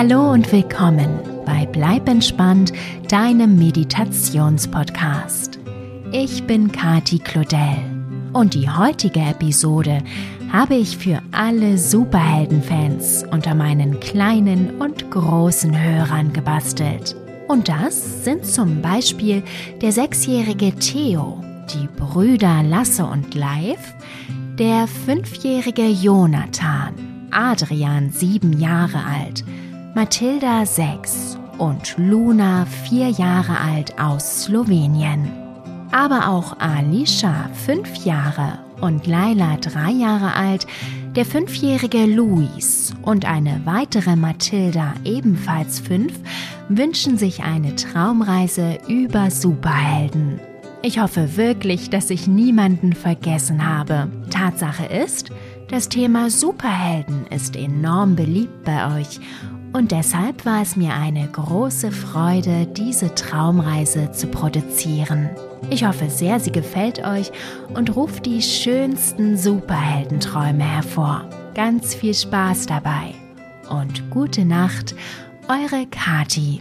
Hallo und willkommen bei Bleib entspannt, deinem Meditationspodcast. Ich bin Kati Claudel und die heutige Episode habe ich für alle Superheldenfans unter meinen kleinen und großen Hörern gebastelt. Und das sind zum Beispiel der 6-jährige Theo, die Brüder Lasse und Leif, der 5-jährige Jonathan, Adrian 7 Jahre alt, Mathilda 6 und Luna 4 Jahre alt aus Slowenien. Aber auch Alicia 5 Jahre und Laila 3 Jahre alt, der 5-jährige Luis und eine weitere Mathilda, ebenfalls 5, wünschen sich eine Traumreise über Superhelden. Ich hoffe wirklich, dass ich niemanden vergessen habe. Tatsache ist, das Thema Superhelden ist enorm beliebt bei euch und deshalb war es mir eine große Freude, diese Traumreise zu produzieren. Ich hoffe sehr, sie gefällt euch und ruft die schönsten Superheldenträume hervor. Ganz viel Spaß dabei und gute Nacht, eure Kati.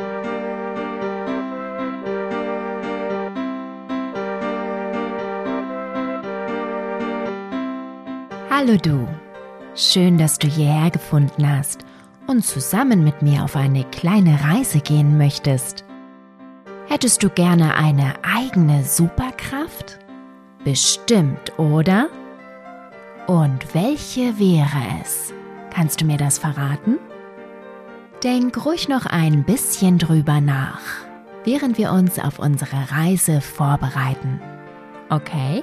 Hallo du, schön, dass du hierher gefunden hast und zusammen mit mir auf eine kleine Reise gehen möchtest. Hättest du gerne eine eigene Superkraft? Bestimmt, oder? Und welche wäre es? Kannst du mir das verraten? Denk ruhig noch ein bisschen drüber nach, während wir uns auf unsere Reise vorbereiten. Okay?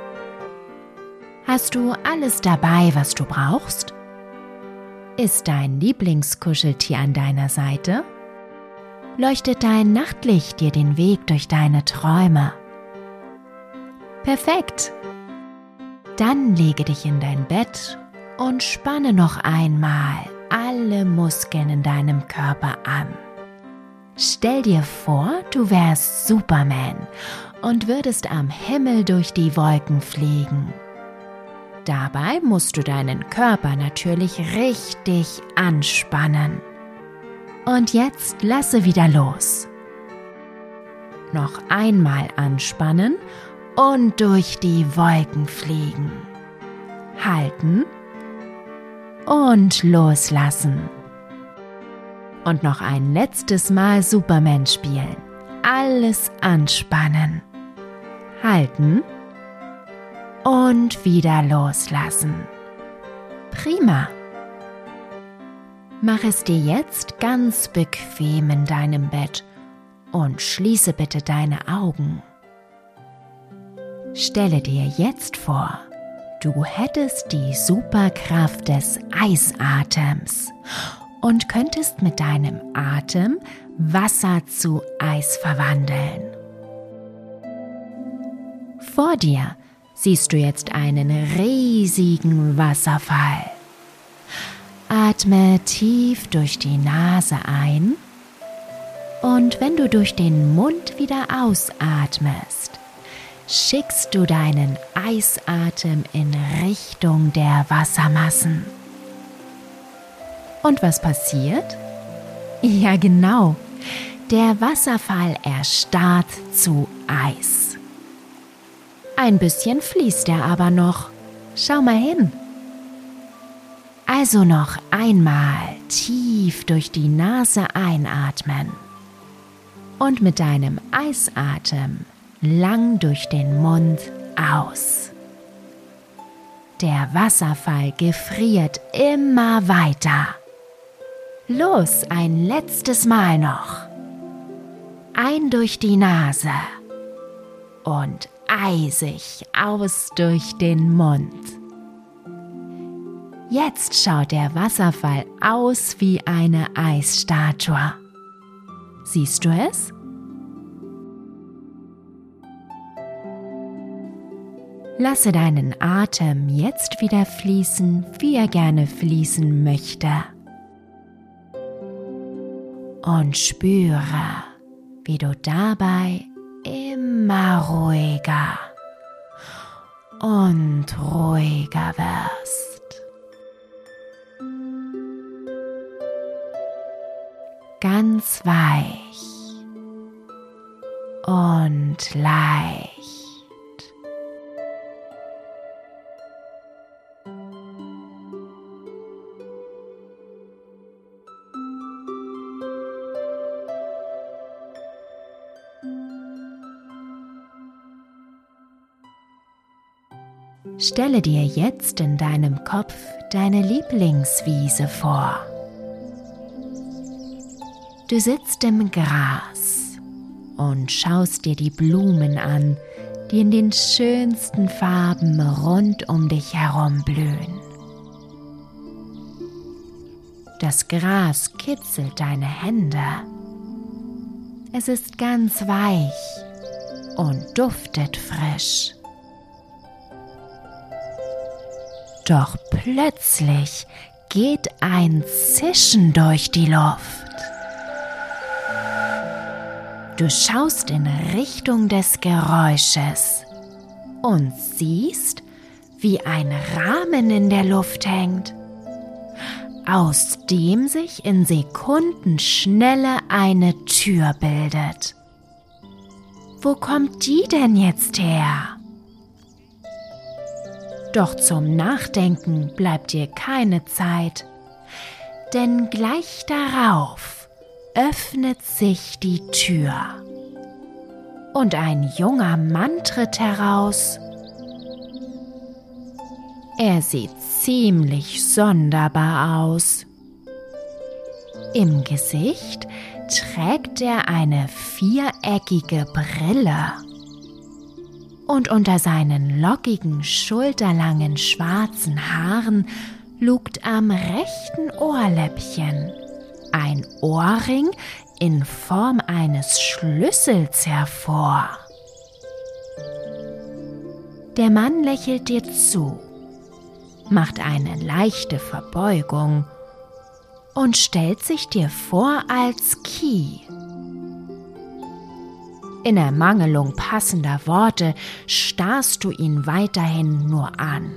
Hast du alles dabei, was du brauchst? Ist dein Lieblingskuscheltier an deiner Seite? Leuchtet dein Nachtlicht dir den Weg durch deine Träume? Perfekt! Dann lege dich in dein Bett und spanne noch einmal alle Muskeln in deinem Körper an. Stell dir vor, du wärst Superman und würdest am Himmel durch die Wolken fliegen. Dabei musst du deinen Körper natürlich richtig anspannen. Und jetzt lasse wieder los. Noch einmal anspannen und durch die Wolken fliegen. Halten und loslassen. Und noch ein letztes Mal Superman spielen. Alles anspannen. Halten und wieder loslassen. Prima. Mach es dir jetzt ganz bequem in deinem Bett und schließe bitte deine Augen. Stelle dir jetzt vor, du hättest die Superkraft des Eisatems und könntest mit deinem Atem Wasser zu Eis verwandeln. Vor dir siehst du jetzt einen riesigen Wasserfall. Atme tief durch die Nase ein und wenn du durch den Mund wieder ausatmest, schickst du deinen Eisatem in Richtung der Wassermassen. Und was passiert? Ja genau, der Wasserfall erstarrt zu Eis. Ein bisschen fließt er aber noch. Schau mal hin. Also noch einmal tief durch die Nase einatmen und mit deinem Eisatem lang durch den Mund aus. Der Wasserfall gefriert immer weiter. Los, ein letztes Mal noch. Ein durch die Nase und eisig aus durch den Mund. Jetzt schaut der Wasserfall aus wie eine Eisstatue. Siehst du es? Lasse deinen Atem jetzt wieder fließen, wie er gerne fließen möchte. Und spüre, wie du dabei immer ruhiger und ruhiger wirst. ganz weich und leicht. Stelle dir jetzt in deinem Kopf deine Lieblingswiese vor. Du sitzt im Gras und schaust dir die Blumen an, die in den schönsten Farben rund um dich herum blühen. Das Gras kitzelt deine Hände. Es ist ganz weich und duftet frisch. Doch plötzlich geht ein Zischen durch die Luft. Du schaust in Richtung des Geräusches und siehst, wie ein Rahmen in der Luft hängt, aus dem sich in Sekundenschnelle eine Tür bildet. Wo kommt die denn jetzt her? Doch zum Nachdenken bleibt dir keine Zeit, denn gleich darauf öffnet sich die Tür und ein junger Mann tritt heraus. Er sieht ziemlich sonderbar aus. Im Gesicht trägt er eine viereckige Brille. Und unter seinen lockigen, schulterlangen, schwarzen Haaren lugt am rechten Ohrläppchen ein Ohrring in Form eines Schlüssels hervor. Der Mann lächelt dir zu, macht eine leichte Verbeugung und stellt sich dir vor als Key. In Ermangelung passender Worte starrst du ihn weiterhin nur an.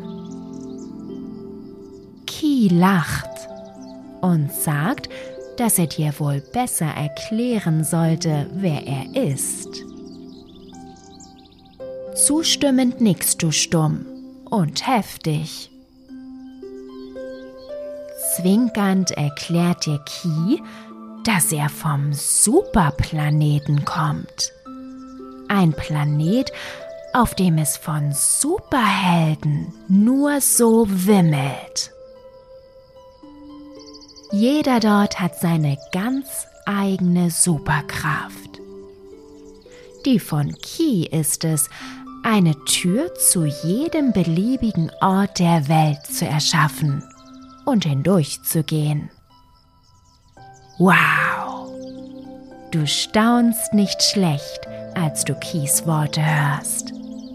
Key lacht und sagt, dass er dir wohl besser erklären sollte, wer er ist. Zustimmend nickst du stumm und heftig. Zwinkernd erklärt dir Key, dass er vom Superplaneten kommt. Ein Planet, auf dem es von Superhelden nur so wimmelt. Jeder dort hat seine ganz eigene Superkraft. Die von Key ist es, eine Tür zu jedem beliebigen Ort der Welt zu erschaffen und hindurchzugehen. Wow! Du staunst nicht schlecht, als du Keys Worte hörst.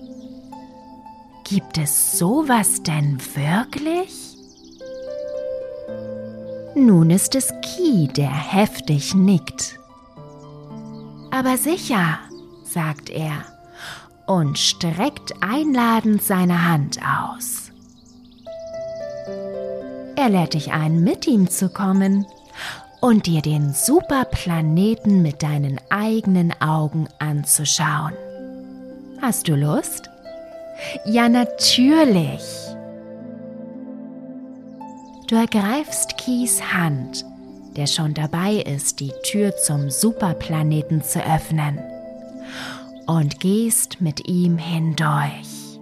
Gibt es sowas denn wirklich? Nun ist es Key, der heftig nickt. Aber sicher, sagt er und streckt einladend seine Hand aus. Er lädt dich ein, mit ihm zu kommen und dir den Superplaneten mit deinen eigenen Augen anzuschauen. Hast du Lust? Ja, natürlich. Du ergreifst Keys Hand, der schon dabei ist, die Tür zum Superplaneten zu öffnen, und gehst mit ihm hindurch.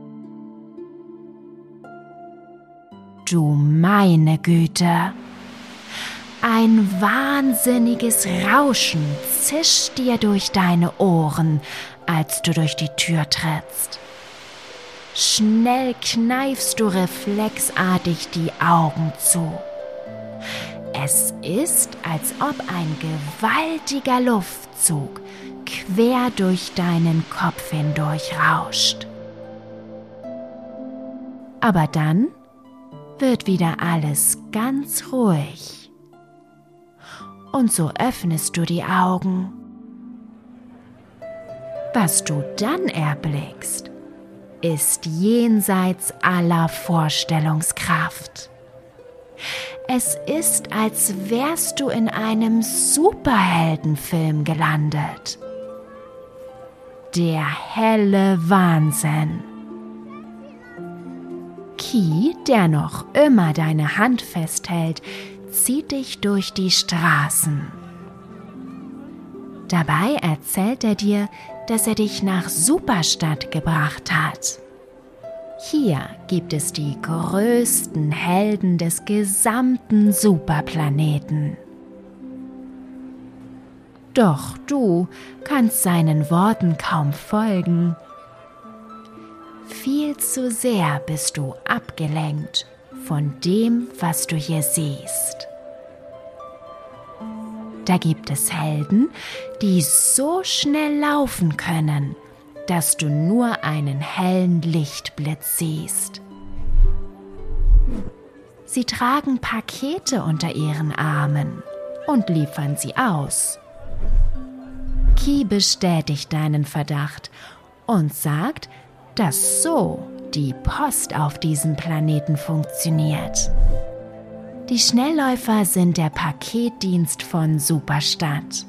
Du meine Güte! Ein wahnsinniges Rauschen zischt dir durch deine Ohren, als du durch die Tür trittst. Schnell kneifst du reflexartig die Augen zu. Es ist, als ob ein gewaltiger Luftzug quer durch deinen Kopf hindurch rauscht. Aber dann wird wieder alles ganz ruhig. Und so öffnest du die Augen. Was du dann erblickst, ist jenseits aller Vorstellungskraft. Es ist, als wärst du in einem Superheldenfilm gelandet. Der helle Wahnsinn. Ki, der noch immer deine Hand festhält, zieht dich durch die Straßen. Dabei erzählt er dir, dass er dich nach Superstadt gebracht hat. Hier gibt es die größten Helden des gesamten Superplaneten. Doch du kannst seinen Worten kaum folgen. Viel zu sehr bist du abgelenkt von dem, was du hier siehst. Da gibt es Helden, die so schnell laufen können, dass du nur einen hellen Lichtblitz siehst. Sie tragen Pakete unter ihren Armen und liefern sie aus. Ki bestätigt deinen Verdacht und sagt, dass so die Post auf diesem Planeten funktioniert. Die Schnellläufer sind der Paketdienst von Superstadt.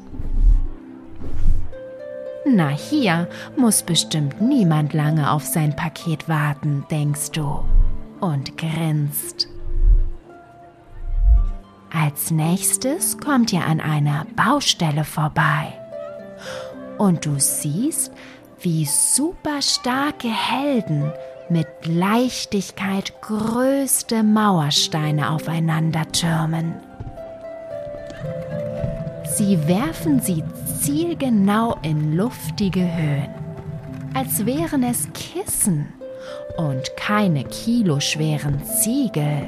Na, hier muss bestimmt niemand lange auf sein Paket warten, denkst du, und grinst. Als nächstes kommt ihr an einer Baustelle vorbei. Und du siehst, wie superstarke Helden mit Leichtigkeit größte Mauersteine aufeinander türmen. Sie werfen sie zielgenau in luftige Höhen, als wären es Kissen und keine kiloschweren Ziegel.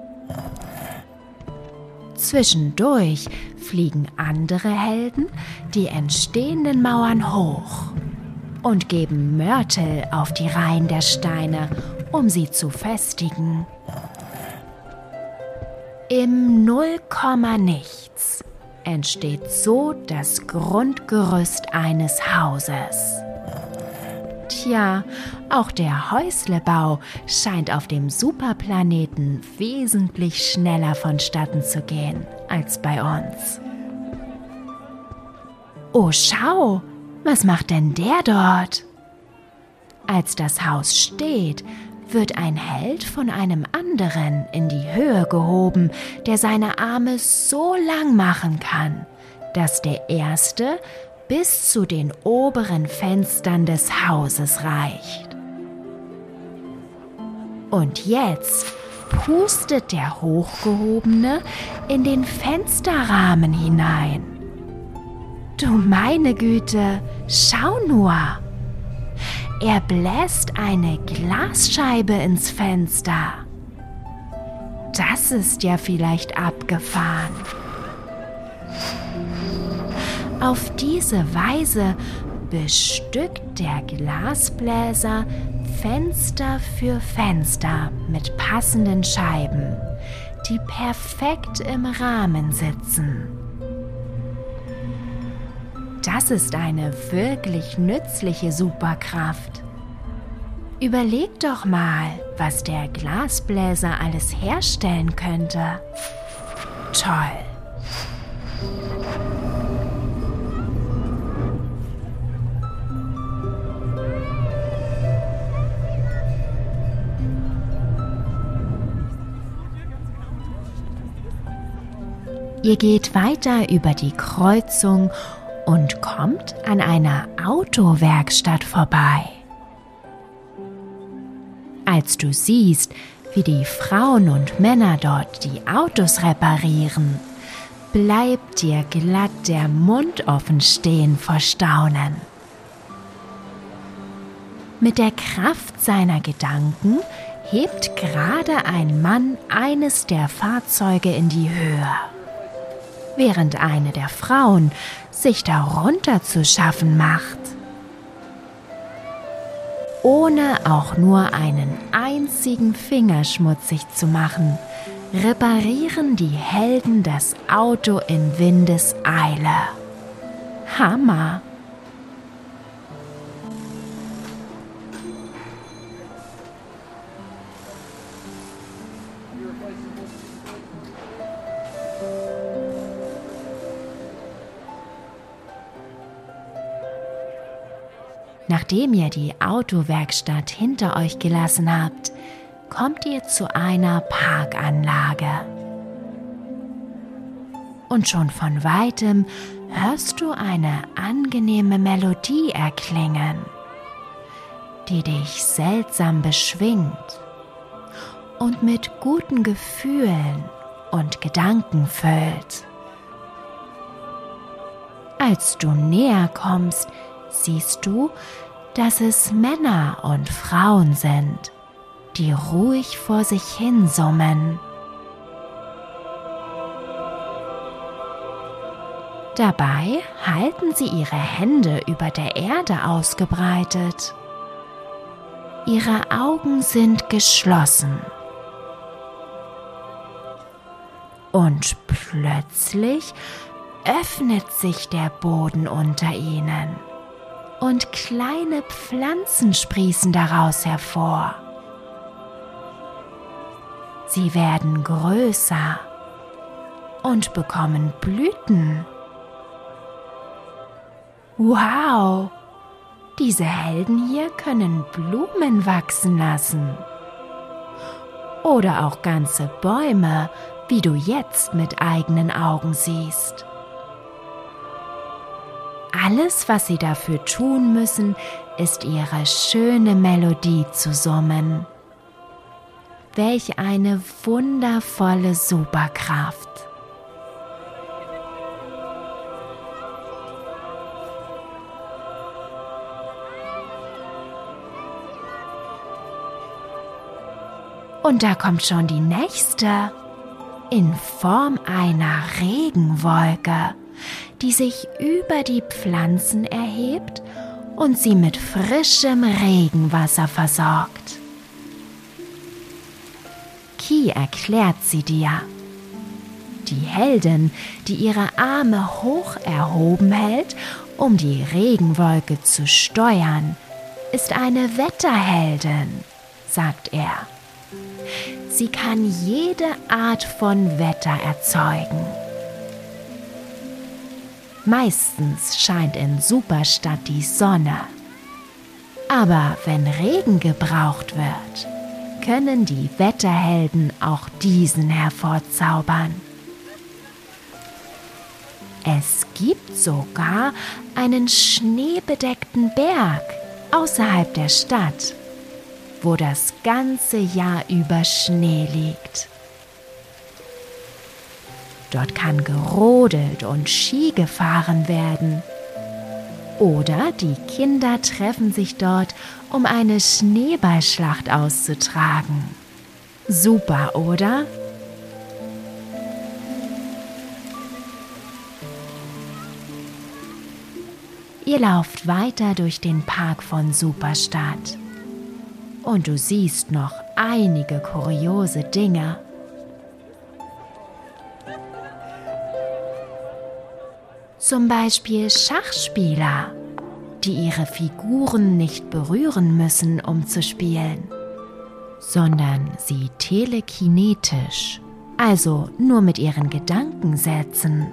Zwischendurch fliegen andere Helden die entstehenden Mauern hoch und geben Mörtel auf die Reihen der Steine, um sie zu festigen. Im Nullkommanichts entsteht so das Grundgerüst eines Hauses. Tja, auch der Häuslebau scheint auf dem Superplaneten wesentlich schneller vonstatten zu gehen als bei uns. Oh, schau! Was macht denn der dort? Als das Haus steht, wird ein Held von einem anderen in die Höhe gehoben, der seine Arme so lang machen kann, dass der erste bis zu den oberen Fenstern des Hauses reicht. Und jetzt pustet der Hochgehobene in den Fensterrahmen hinein. Du meine Güte, schau nur! Er bläst eine Glasscheibe ins Fenster. Das ist ja vielleicht abgefahren. Auf diese Weise bestückt der Glasbläser Fenster für Fenster mit passenden Scheiben, die perfekt im Rahmen sitzen. Das ist eine wirklich nützliche Superkraft. Überleg doch mal, was der Glasbläser alles herstellen könnte. Toll! Ihr geht weiter über die Kreuzung und kommt an einer Autowerkstatt vorbei. Als du siehst, wie die Frauen und Männer dort die Autos reparieren, bleibt dir glatt der Mund offen stehen vor Staunen. Mit der Kraft seiner Gedanken hebt gerade ein Mann eines der Fahrzeuge in die Höhe, während eine der Frauen sich darunter zu schaffen macht. Ohne auch nur einen einzigen Finger schmutzig zu machen, reparieren die Helden das Auto in Windeseile. Hammer! Nachdem ihr die Autowerkstatt hinter euch gelassen habt, kommt ihr zu einer Parkanlage. Und schon von weitem hörst du eine angenehme Melodie erklingen, die dich seltsam beschwingt und mit guten Gefühlen und Gedanken füllt. Als du näher kommst, siehst du, dass es Männer und Frauen sind, die ruhig vor sich hin summen. Dabei halten sie ihre Hände über der Erde ausgebreitet. Ihre Augen sind geschlossen. Und plötzlich öffnet sich der Boden unter ihnen und kleine Pflanzen sprießen daraus hervor. Sie werden größer und bekommen Blüten. Wow! Diese Helden hier können Blumen wachsen lassen. Oder auch ganze Bäume, wie du jetzt mit eigenen Augen siehst. Alles, was sie dafür tun müssen, ist ihre schöne Melodie zu summen. Welch eine wundervolle Superkraft! Und da kommt schon die nächste, in Form einer Regenwolke, die sich über die Pflanzen erhebt und sie mit frischem Regenwasser versorgt. Ki erklärt sie dir. Die Heldin, die ihre Arme hoch erhoben hält, um die Regenwolke zu steuern, ist eine Wetterheldin, sagt er. Sie kann jede Art von Wetter erzeugen. Meistens scheint in Superstadt die Sonne. Aber wenn Regen gebraucht wird, können die Wetterhelden auch diesen hervorzaubern. Es gibt sogar einen schneebedeckten Berg außerhalb der Stadt, wo das ganze Jahr über Schnee liegt. Dort kann gerodelt und Ski gefahren werden. Oder die Kinder treffen sich dort, um eine Schneeballschlacht auszutragen. Super, oder? Ihr lauft weiter durch den Park von Superstadt. Und du siehst noch einige kuriose Dinge. Zum Beispiel Schachspieler, die ihre Figuren nicht berühren müssen, um zu spielen, sondern sie telekinetisch, also nur mit ihren Gedanken setzen.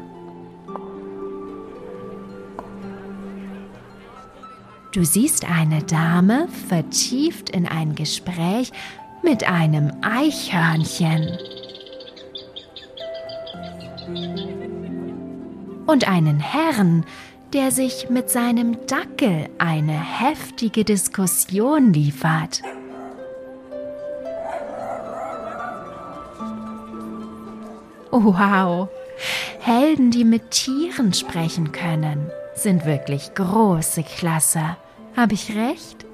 Du siehst eine Dame vertieft in ein Gespräch mit einem Eichhörnchen. Und einen Herrn, der sich mit seinem Dackel eine heftige Diskussion liefert. Wow! Helden, die mit Tieren sprechen können, sind wirklich große Klasse. Habe ich recht?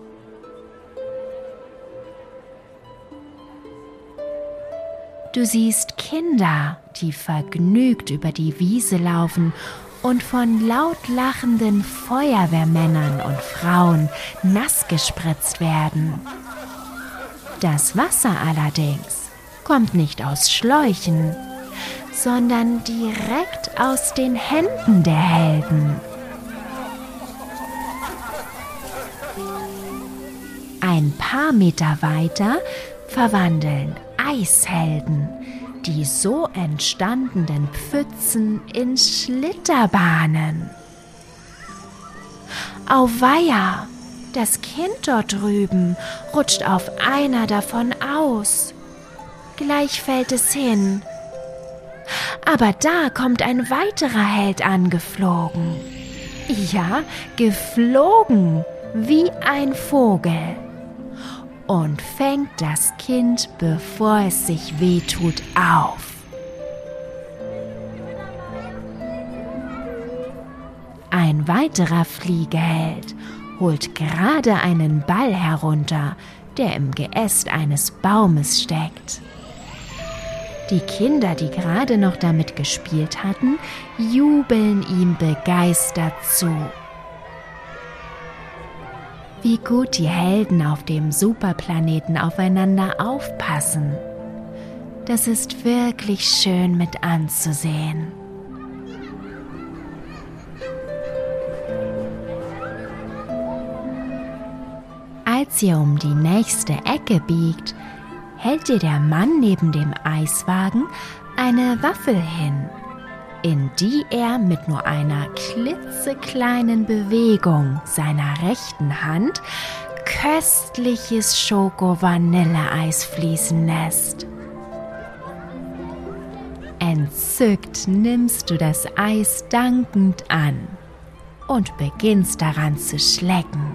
Du siehst Kinder, die vergnügt über die Wiese laufen und von laut lachenden Feuerwehrmännern und Frauen nass gespritzt werden. Das Wasser allerdings kommt nicht aus Schläuchen, sondern direkt aus den Händen der Helden. Ein paar Meter weiter verwandeln Eishelden die so entstandenen Pfützen in Schlitterbahnen. Auweia, Das Kind dort drüben rutscht auf einer davon aus. Gleich fällt es hin. Aber da kommt ein weiterer Held angeflogen. Ja, geflogen, wie ein Vogel. Und fängt das Kind, bevor es sich wehtut, auf. Ein weiterer Fliegeheld holt gerade einen Ball herunter, der im Geäst eines Baumes steckt. Die Kinder, die gerade noch damit gespielt hatten, jubeln ihm begeistert zu. Wie gut die Helden auf dem Superplaneten aufeinander aufpassen. Das ist wirklich schön mit anzusehen. Als ihr um die nächste Ecke biegt, hält dir der Mann neben dem Eiswagen eine Waffel hin, in die er mit nur einer klitzekleinen Bewegung seiner rechten Hand köstliches Schoko-Vanilleeis fließen lässt. Entzückt nimmst du das Eis dankend an und beginnst daran zu schlecken.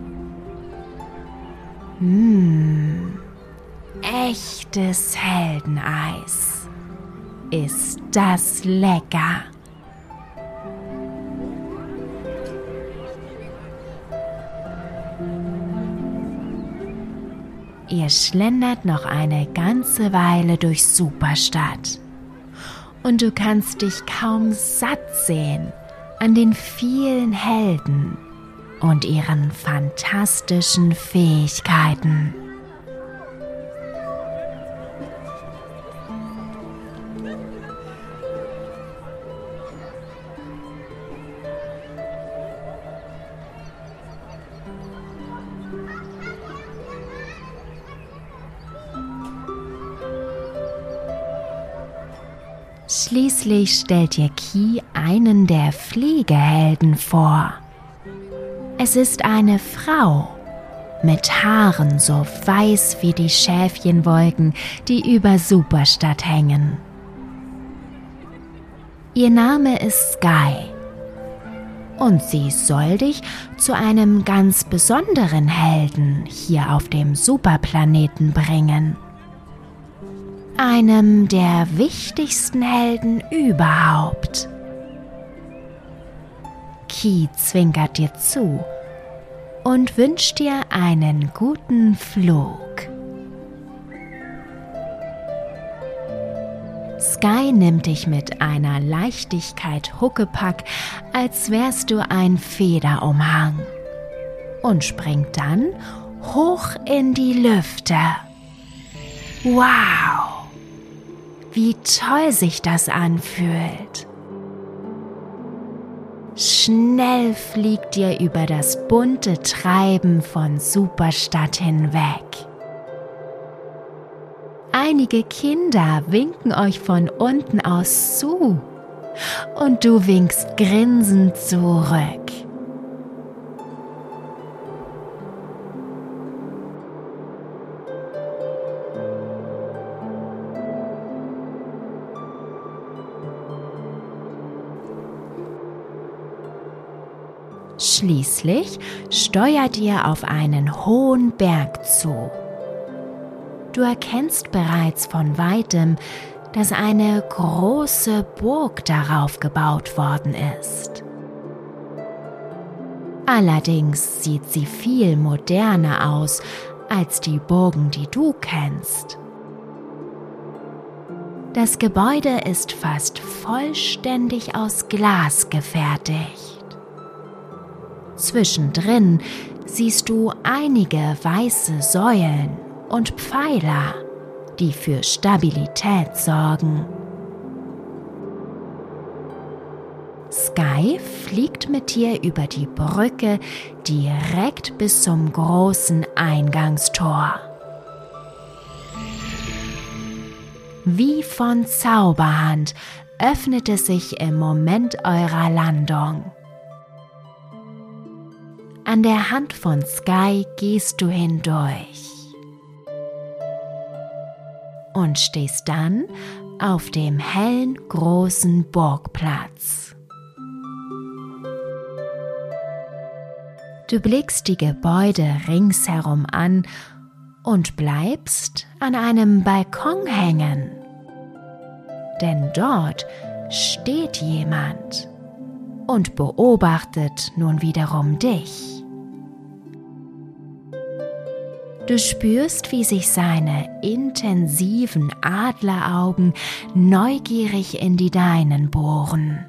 Echtes Heldeneis. Ist das lecker? Ihr schlendert noch eine ganze Weile durch Superstadt. Und du kannst dich kaum satt sehen an den vielen Helden und ihren fantastischen Fähigkeiten. Schließlich stellt dir Ki einen der Fliegehelden vor. Es ist eine Frau mit Haaren so weiß wie die Schäfchenwolken, die über Superstadt hängen. Ihr Name ist Sky und sie soll dich zu einem ganz besonderen Helden hier auf dem Superplaneten bringen. Einem der wichtigsten Helden überhaupt. Ki zwinkert dir zu und wünscht dir einen guten Flug. Sky nimmt dich mit einer Leichtigkeit Huckepack, als wärst du ein Federumhang, und springt dann hoch in die Lüfte. Wow, wie toll sich das anfühlt. Schnell fliegt ihr über das bunte Treiben von Superstadt hinweg. Einige Kinder winken euch von unten aus zu und du winkst grinsend zurück. Schließlich steuert ihr auf einen hohen Berg zu. Du erkennst bereits von weitem, dass eine große Burg darauf gebaut worden ist. Allerdings sieht sie viel moderner aus als die Burgen, die du kennst. Das Gebäude ist fast vollständig aus Glas gefertigt. Zwischendrin siehst du einige weiße Säulen und Pfeiler, die für Stabilität sorgen. Sky fliegt mit dir über die Brücke direkt bis zum großen Eingangstor. Wie von Zauberhand öffnet es sich im Moment eurer Landung. An der Hand von Sky gehst du hindurch und stehst dann auf dem hellen, großen Burgplatz. Du blickst die Gebäude ringsherum an und bleibst an einem Balkon hängen. Denn dort steht jemand und beobachtet nun wiederum dich. Du spürst, wie sich seine intensiven Adleraugen neugierig in die deinen bohren.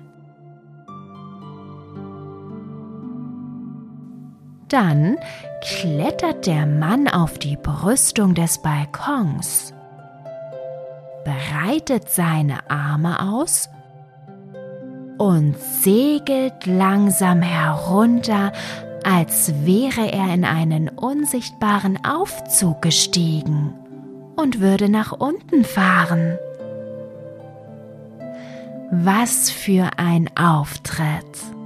Dann klettert der Mann auf die Brüstung des Balkons, breitet seine Arme aus und segelt langsam herunter, als wäre er in einen unsichtbaren Aufzug gestiegen und würde nach unten fahren. Was für ein Auftritt!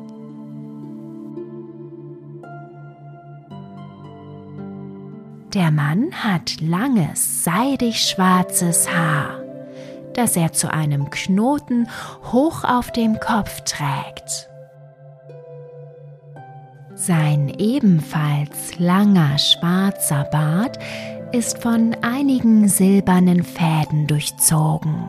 Der Mann hat langes, seidig schwarzes Haar, das er zu einem Knoten hoch auf dem Kopf trägt. Sein ebenfalls langer schwarzer Bart ist von einigen silbernen Fäden durchzogen.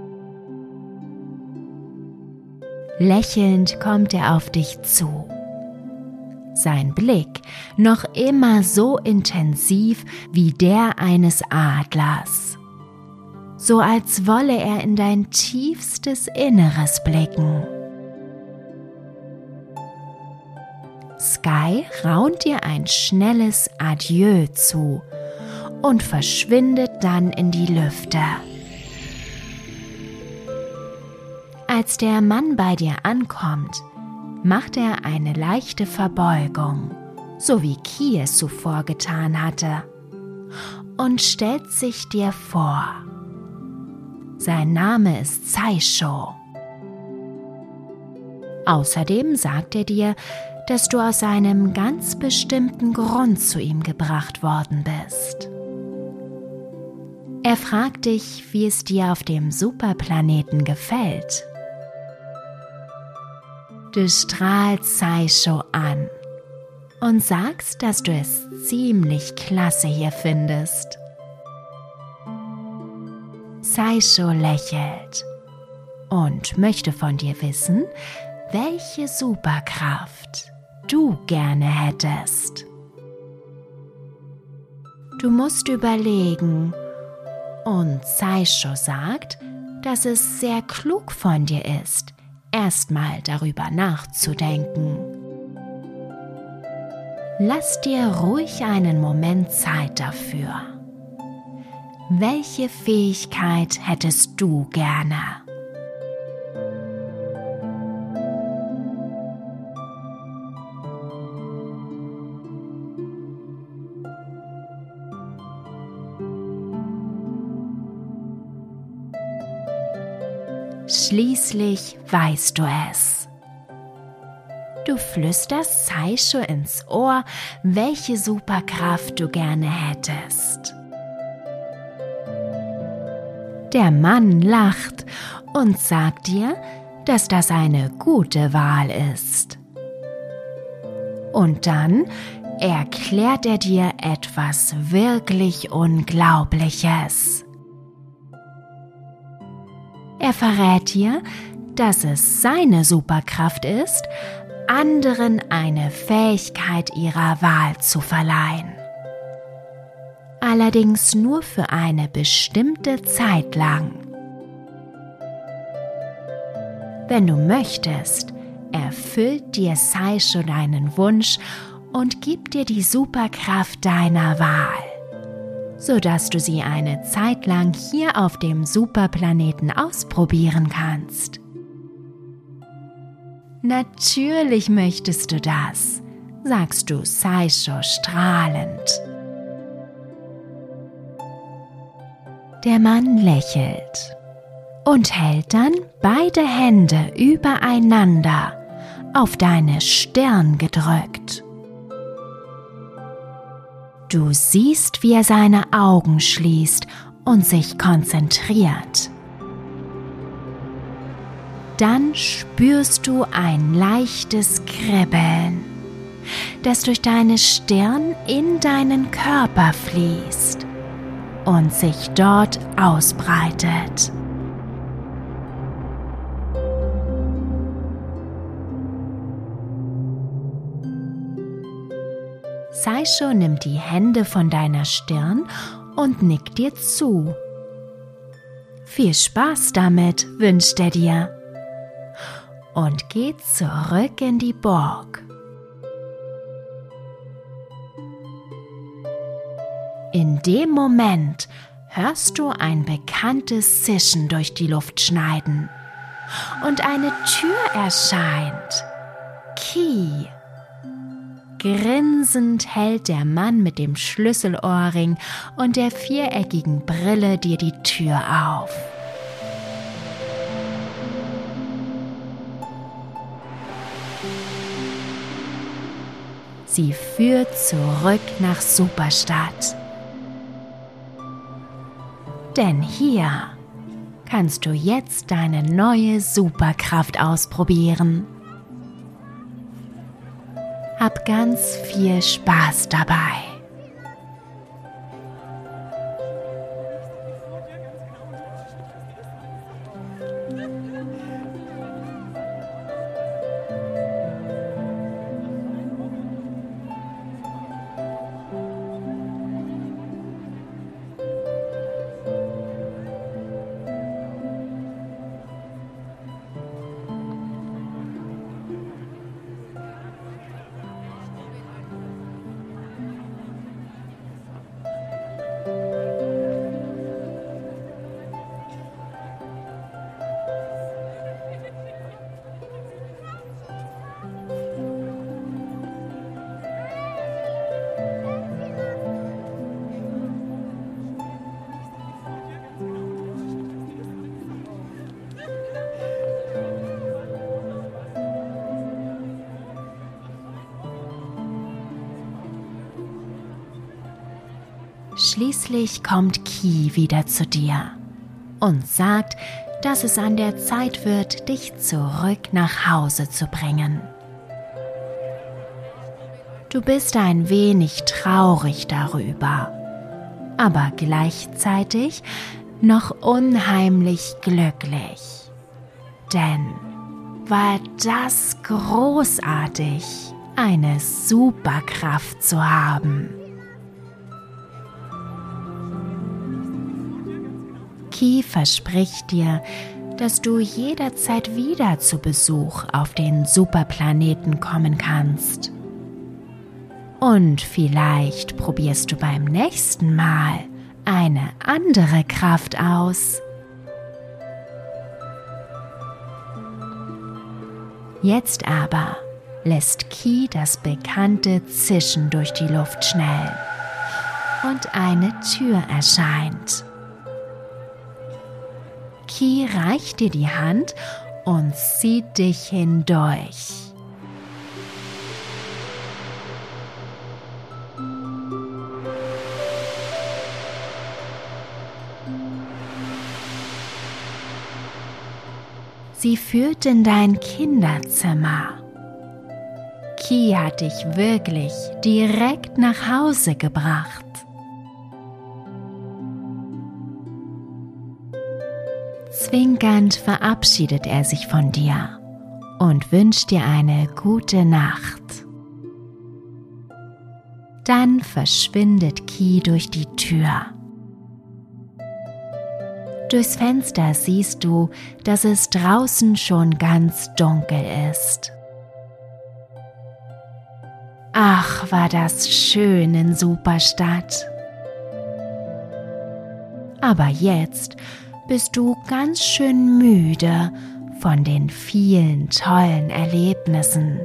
Lächelnd kommt er auf dich zu. Sein Blick noch immer so intensiv wie der eines Adlers, so als wolle er in dein tiefstes Inneres blicken. Sky raunt dir ein schnelles Adieu zu und verschwindet dann in die Lüfte. Als der Mann bei dir ankommt, macht er eine leichte Verbeugung, so wie Ki es zuvor getan hatte, und stellt sich dir vor. Sein Name ist Saisho. Außerdem sagt er dir, dass du aus einem ganz bestimmten Grund zu ihm gebracht worden bist. Er fragt dich, wie es dir auf dem Superplaneten gefällt. Du strahlst Saisho an und sagst, dass du es ziemlich klasse hier findest. Saisho lächelt und möchte von dir wissen, welche Superkraft du gerne hättest. Du musst überlegen und Saisho sagt, dass es sehr klug von dir ist, erstmal darüber nachzudenken. Lass dir ruhig einen Moment Zeit dafür. Welche Fähigkeit hättest du gerne? Schließlich weißt du es. Du flüsterst Saisho ins Ohr, welche Superkraft du gerne hättest. Der Mann lacht und sagt dir, dass das eine gute Wahl ist. Und dann erklärt er dir etwas wirklich Unglaubliches. Er verrät dir, dass es seine Superkraft ist, anderen eine Fähigkeit ihrer Wahl zu verleihen. Allerdings nur für eine bestimmte Zeit lang. Wenn du möchtest, erfüllt dir Saisho deinen Wunsch und gibt dir die Superkraft deiner Wahl, sodass du sie eine Zeit lang hier auf dem Superplaneten ausprobieren kannst. Natürlich möchtest du das, sagst du Saisho strahlend. Der Mann lächelt und hält dann beide Hände übereinander auf deine Stirn gedrückt. Du siehst, wie er seine Augen schließt und sich konzentriert. Dann spürst du ein leichtes Kribbeln, das durch deine Stirn in deinen Körper fließt und sich dort ausbreitet. Saisho nimmt die Hände von deiner Stirn und nickt dir zu. Viel Spaß damit wünscht er dir und geht zurück in die Burg. In dem Moment hörst du ein bekanntes Zischen durch die Luft schneiden und eine Tür erscheint. Ki. Grinsend hält der Mann mit dem Schlüsselohrring und der viereckigen Brille dir die Tür auf. Sie führt zurück nach Superstadt. Denn hier kannst du jetzt deine neue Superkraft ausprobieren. Hab ganz viel Spaß dabei. Schließlich kommt Ki wieder zu dir und sagt, dass es an der Zeit wird, dich zurück nach Hause zu bringen. Du bist ein wenig traurig darüber, aber gleichzeitig noch unheimlich glücklich. Denn war das großartig, eine Superkraft zu haben. Ki verspricht dir, dass du jederzeit wieder zu Besuch auf den Superplaneten kommen kannst. Und vielleicht probierst du beim nächsten Mal eine andere Kraft aus. Jetzt aber lässt Ki das bekannte Zischen durch die Luft schnellen und eine Tür erscheint. Ki reicht dir die Hand und zieht dich hindurch. Sie führt in dein Kinderzimmer. Ki hat dich wirklich direkt nach Hause gebracht. Zwinkernd verabschiedet er sich von dir und wünscht dir eine gute Nacht. Dann verschwindet Ki durch die Tür. Durchs Fenster siehst du, dass es draußen schon ganz dunkel ist. Ach, war das schön in Superstadt. Aber jetzt bist du ganz schön müde von den vielen tollen Erlebnissen.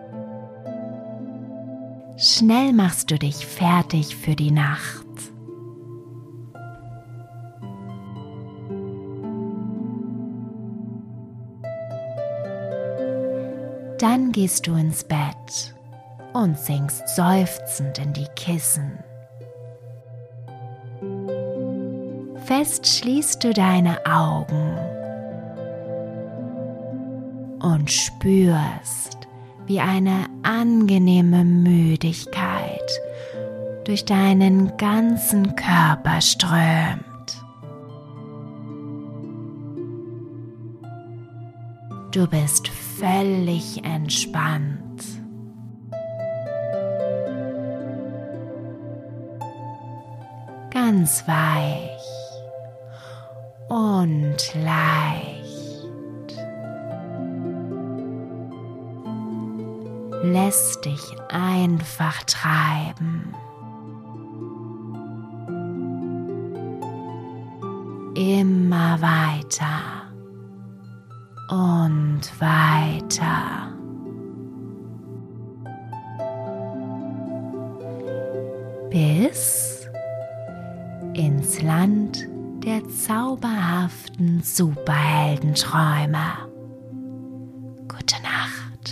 Schnell machst du dich fertig für die Nacht. Dann gehst du ins Bett und sinkst seufzend in die Kissen Fest schließt du deine Augen und spürst, wie eine angenehme Müdigkeit durch deinen ganzen Körper strömt. Du bist völlig entspannt. Ganz weich und leicht. Lässt dich einfach treiben. Immer weiter und weiter. Bis ins Land der zauberhaften Superheldenträume. Gute Nacht.